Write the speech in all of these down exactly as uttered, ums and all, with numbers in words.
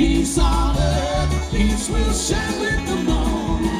peace on earth, peace will shine with the morning.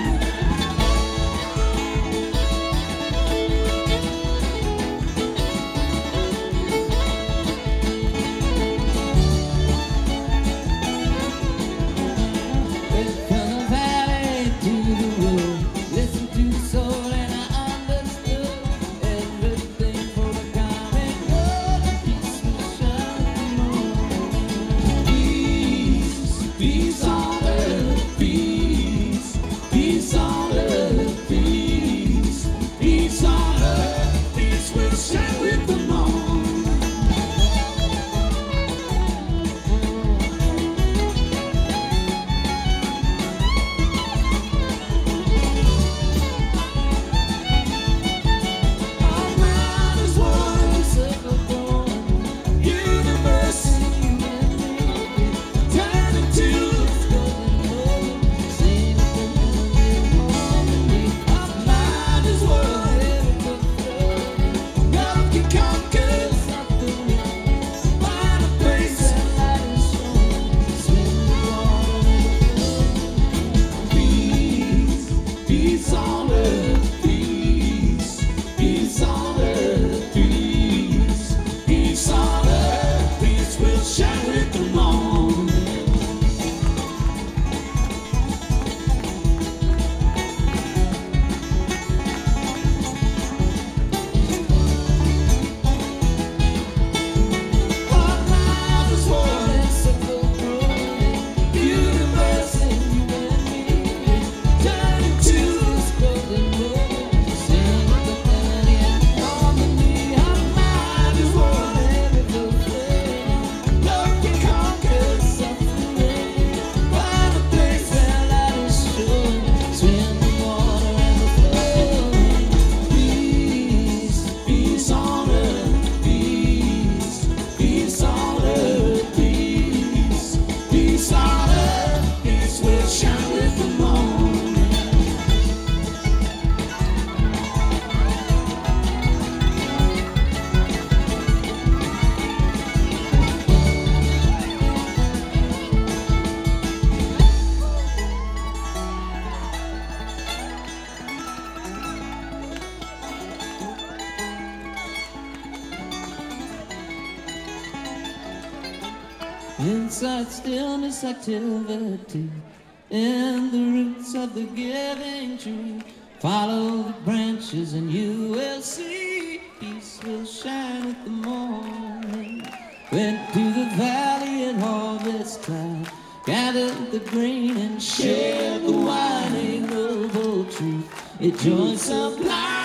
Inside stillness, activity, in the roots of the giving tree. Follow the branches and you will see peace will shine with the morning. Went to the valley at harvest time, gathered the grain and shared the wine, a noble truth. It joins supply.